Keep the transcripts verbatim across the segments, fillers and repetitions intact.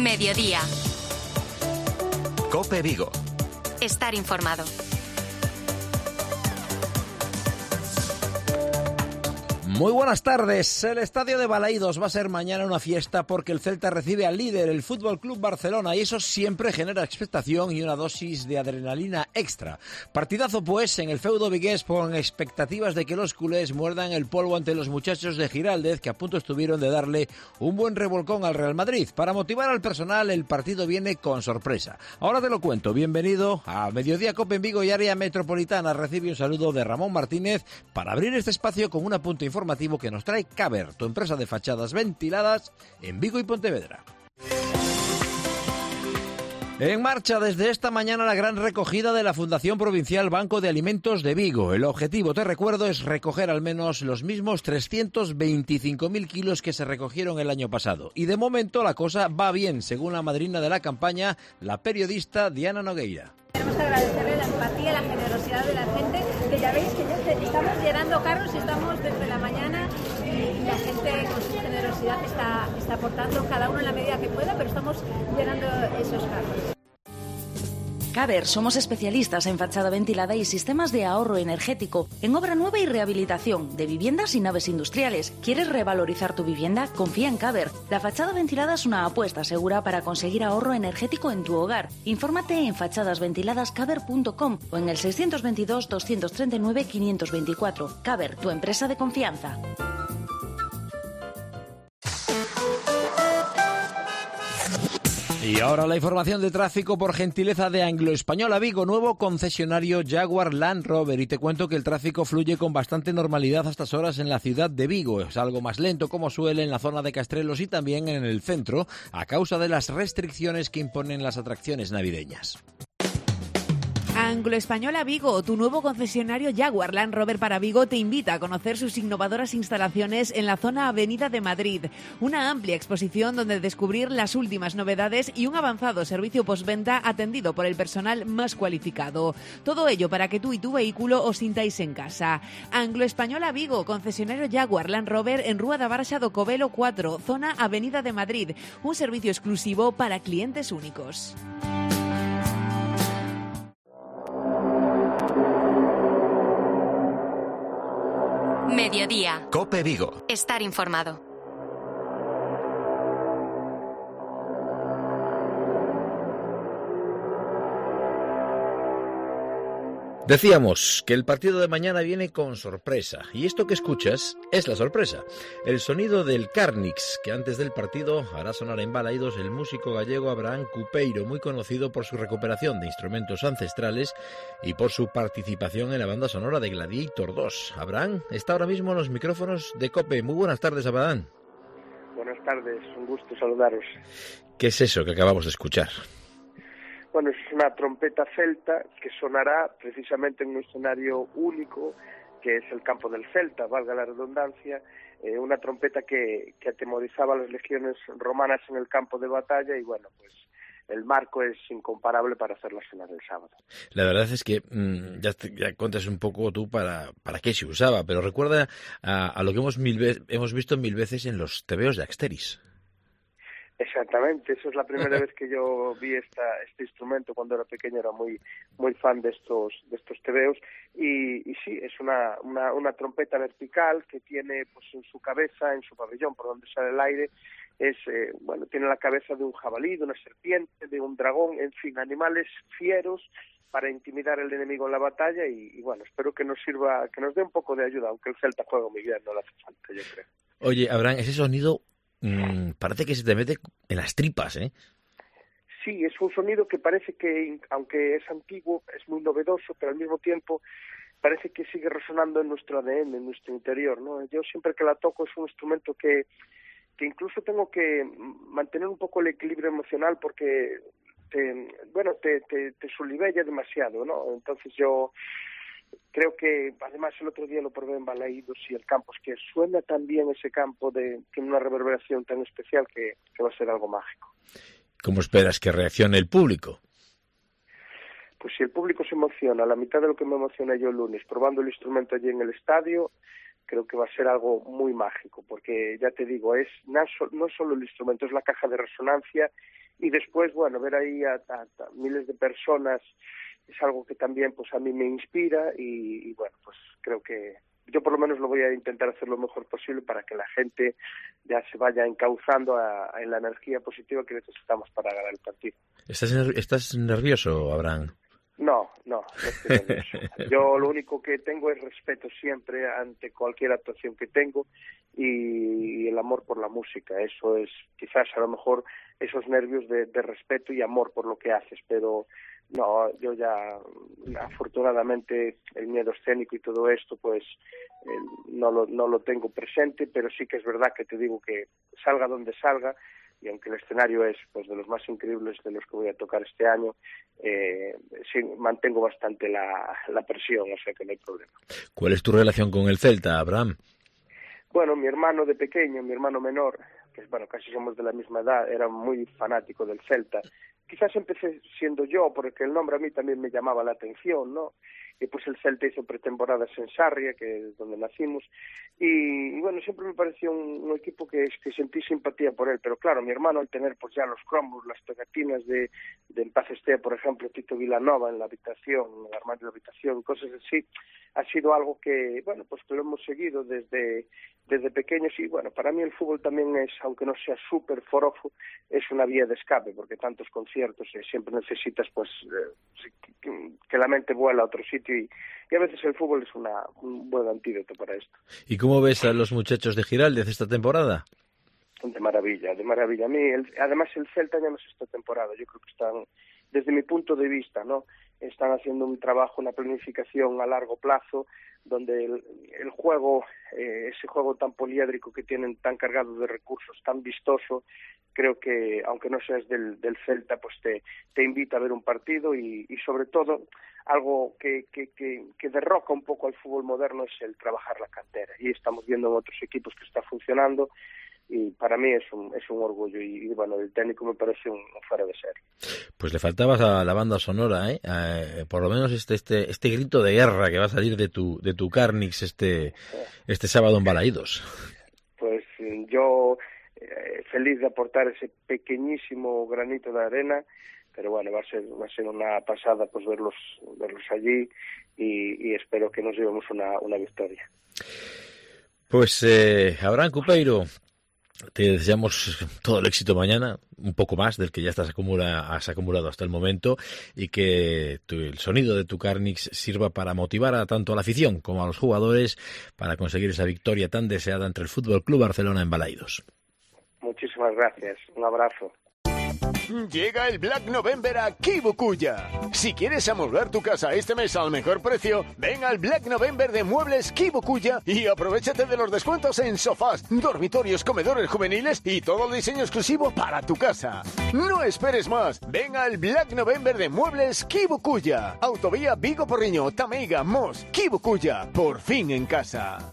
Mediodía. COPE Vigo. Estar informado. Muy buenas tardes. El estadio de Balaídos va a ser mañana una fiesta porque el Celta recibe al líder, el F C Barcelona, y eso siempre genera expectación y una dosis de adrenalina extra. Partidazo pues en el feudo vigués con expectativas de que los culés muerdan el polvo ante los muchachos de Giraldez, que a punto estuvieron de darle un buen revolcón al Real Madrid. Para motivar al personal, el partido viene con sorpresa. Ahora te lo cuento. Bienvenido a Mediodía Cope en Vigo y área metropolitana. Recibe un saludo de Ramón Martínez para abrir este espacio con un apunte informativo que nos trae Caber, tu empresa de fachadas ventiladas en Vigo y Pontevedra. En marcha desde esta mañana la gran recogida de la Fundación Provincial Banco de Alimentos de Vigo. El objetivo, te recuerdo, es recoger al menos los mismos trescientos veinticinco mil kilos que se recogieron el año pasado. Y de momento la cosa va bien, según la madrina de la campaña, la periodista Diana Nogueira. Queremos agradecerle la empatía, la generosidad de la gente, que ya veis que ya estamos llenando carros y estamos desde la mañana y la gente con su generosidad está, está aportando, cada uno en la medida que pueda, pero estamos llenando esos carros. Caber, somos especialistas en fachada ventilada y sistemas de ahorro energético, en obra nueva y rehabilitación de viviendas y naves industriales. ¿Quieres revalorizar tu vivienda? Confía en Caber. La fachada ventilada es una apuesta segura para conseguir ahorro energético en tu hogar. Infórmate en fachadas ventiladas caber punto com o en el seiscientos veintidós, doscientos treinta y nueve, quinientos veinticuatro. Caber, tu empresa de confianza. Y ahora la información de tráfico por gentileza de Anglo-Española Vigo, nuevo concesionario Jaguar Land Rover. Y te cuento que el tráfico fluye con bastante normalidad a estas horas en la ciudad de Vigo. Es algo más lento como suele en la zona de Castrelos y también en el centro, a causa de las restricciones que imponen las atracciones navideñas. Anglo-Española Vigo, tu nuevo concesionario Jaguar Land Rover para Vigo, te invita a conocer sus innovadoras instalaciones en la zona Avenida de Madrid. Una amplia exposición donde descubrir las últimas novedades y un avanzado servicio postventa atendido por el personal más cualificado. Todo ello para que tú y tu vehículo os sintáis en casa. Anglo-Española Vigo, concesionario Jaguar Land Rover en Rúa da Barxa do Covelo cuatro, zona Avenida de Madrid. Un servicio exclusivo para clientes únicos. Mediodía. COPE Vigo. Estar informado. Decíamos que el partido de mañana viene con sorpresa, y esto que escuchas es la sorpresa. El sonido del Carnix, que antes del partido hará sonar en Balaídos el músico gallego Abraham Cupeiro, muy conocido por su recuperación de instrumentos ancestrales y por su participación en la banda sonora de Gladiator dos. Abraham está ahora mismo en los micrófonos de COPE. Muy buenas tardes, Abraham. Buenas tardes, un gusto saludaros. ¿Qué es eso que acabamos de escuchar? Bueno, es una trompeta celta que sonará precisamente en un escenario único, que es el campo del Celta, valga la redundancia, eh, una trompeta que, que atemorizaba a las legiones romanas en el campo de batalla y bueno, pues el marco es incomparable para hacerla sonar el sábado. La verdad es que mmm, ya, te, ya cuentas un poco tú para, para qué se usaba, pero recuerda a, a lo que hemos, mil ve- hemos visto mil veces en los tebeos de Axteris. Exactamente, eso es la primera vez que yo vi esta, este instrumento cuando era pequeño, era muy muy fan de estos de estos tebeos y, y sí, es una, una una trompeta vertical que tiene pues en su cabeza, en su pabellón por donde sale el aire, es eh, bueno, tiene la cabeza de un jabalí, de una serpiente, de un dragón, en fin, animales fieros para intimidar al enemigo en la batalla y, y bueno, espero que nos sirva, que nos dé un poco de ayuda, aunque el Celta juega muy bien, no le hace falta, yo creo. Oye, Abraham, ese sonido Mm, parece que se te mete en las tripas, ¿eh? Sí, es un sonido que parece que, aunque es antiguo, es muy novedoso, pero al mismo tiempo parece que sigue resonando en nuestro A D N, en nuestro interior, ¿no? Yo siempre que la toco es un instrumento que, que incluso tengo que mantener un poco el equilibrio emocional porque, te, bueno, te, te, te solivella demasiado, ¿no? Entonces yo creo que, además, el otro día lo probé en Balaídos y el campo es que suena tan bien ese campo, de, tiene una reverberación tan especial que, que va a ser algo mágico. ¿Cómo esperas que reaccione el público? Pues si el público se emociona, la mitad de lo que me emocioné yo el lunes, probando el instrumento allí en el estadio, creo que va a ser algo muy mágico, porque ya te digo, es no, no solo el instrumento, es la caja de resonancia, y después, bueno, ver ahí a, a, a miles de personas es algo que también pues a mí me inspira, y, y bueno, pues creo que yo por lo menos lo voy a intentar hacer lo mejor posible para que la gente ya se vaya encauzando a, a, en la energía positiva que necesitamos para ganar el partido. ¿Estás, ner- ¿Estás nervioso, Abraham? No, no, no estoy nervioso. Yo lo único que tengo es respeto siempre ante cualquier actuación que tengo, y, y el amor por la música. Eso es quizás a lo mejor esos nervios de, de respeto y amor por lo que haces, pero no, yo ya afortunadamente el miedo escénico y todo esto pues eh, no lo, no lo tengo presente, pero sí que es verdad que te digo que salga donde salga, y aunque el escenario es pues de los más increíbles de los que voy a tocar este año, eh, sí, mantengo bastante la, la presión, o sea que no hay problema. ¿Cuál es tu relación con el Celta, Abraham? Bueno, mi hermano de pequeño, mi hermano menor, que bueno, casi somos de la misma edad, era muy fanático del Celta. Quizás empecé siendo yo, porque el nombre a mí también me llamaba la atención, ¿no? Y pues el Celta hizo pretemporadas en Sarria, que es donde nacimos, y, y bueno, siempre me pareció un, un equipo que, que sentí simpatía por él, pero claro, mi hermano al tener pues ya los cromos, las pegatinas de, de En Paz Esté, por ejemplo, Tito Vilanova en la habitación, en el armario de la habitación, cosas así, ha sido algo que, bueno, pues que lo hemos seguido desde, desde pequeños, y bueno, para mí el fútbol también es, aunque no sea súper forofo, es una vía de escape, porque tantos conciertos eh, siempre necesitas pues eh, que, que la mente vuela a otro sitio, y, y a veces el fútbol es una, un buen antídoto para esto. ¿Y cómo ves a los muchachos de Giraldez esta temporada? De maravilla, de maravilla. A mí, el, además el Celta ya no es esta temporada, yo creo que están, desde mi punto de vista, ¿no?, están haciendo un trabajo, una planificación a largo plazo, donde el, el juego, eh, ese juego tan poliédrico que tienen, tan cargado de recursos, tan vistoso, creo que, aunque no seas del, del Celta, pues te, te invita a ver un partido, y, y sobre todo, algo que, que, que, que derroca un poco al fútbol moderno es el trabajar la cantera, y estamos viendo en otros equipos que está funcionando, y para mí es un, es un orgullo, y, y bueno, el técnico me parece un, un fuera de serie. Pues le faltabas a la banda sonora, ¿eh? Eh, por lo menos este este este grito de guerra que va a salir de tu de tu Carnix este este sábado en Balaídos. Pues yo eh, feliz de aportar ese pequeñísimo granito de arena, pero bueno, va a ser va a ser una pasada pues verlos verlos allí, y, y espero que nos llevemos una una victoria. Pues eh, Abraham Cupeiro, te deseamos todo el éxito mañana, un poco más del que ya estás acumula, has acumulado hasta el momento, y que tu, el sonido de tu Carnix sirva para motivar a tanto a la afición como a los jugadores para conseguir esa victoria tan deseada entre el Fútbol Club Barcelona en Balaídos. Muchísimas gracias, un abrazo. Llega el Black November a Kibukuya. Si quieres amueblar tu casa este mes al mejor precio, ven al Black November de Muebles Kibukuya y aprovéchate de los descuentos en sofás, dormitorios, comedores juveniles y todo el diseño exclusivo para tu casa. No esperes más, ven al Black November de Muebles Kibukuya. Autovía Vigo Porriño, Tameiga, Mos, Kibukuya. Por fin en casa.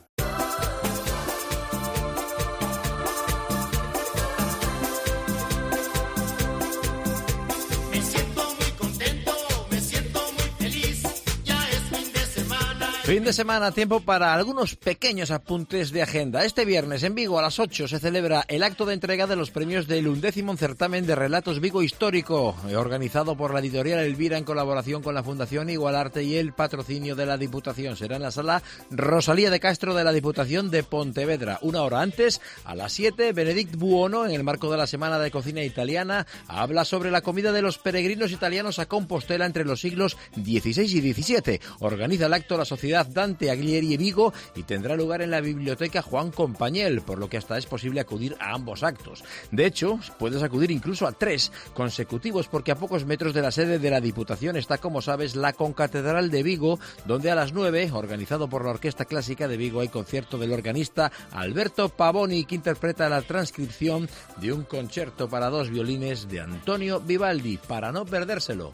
Fin de semana, tiempo para algunos pequeños apuntes de agenda. Este viernes en Vigo a las ocho se celebra el acto de entrega de los premios del undécimo certamen de relatos Vigo Histórico, organizado por la editorial Elvira en colaboración con la Fundación Igualarte y el patrocinio de la Diputación. Será en la sala Rosalía de Castro de la Diputación de Pontevedra. Una hora antes, a las siete, Benedict Buono, en el marco de la Semana de Cocina Italiana, habla sobre la comida de los peregrinos italianos a Compostela entre los siglos dieciséis y diecisiete. Organiza el acto la Sociedad Dante Aglieri Vigo y tendrá lugar en la Biblioteca Juan Compañel, por lo que hasta es posible acudir a ambos actos. De hecho, puedes acudir incluso a tres consecutivos, porque a pocos metros de la sede de la Diputación está, como sabes, la Concatedral de Vigo, donde a las nueve, organizado por la Orquesta Clásica de Vigo, hay concierto del organista Alberto Pavoni, que interpreta la transcripción de un concierto para dos violines de Antonio Vivaldi, para no perdérselo.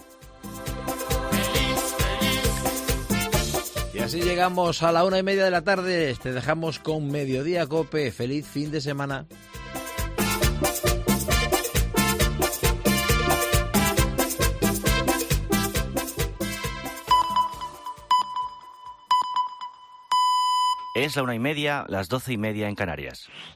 Y así llegamos a la una y media de la tarde. Te dejamos con Mediodía Cope. Feliz fin de semana. Es la una y media, las doce y media en Canarias.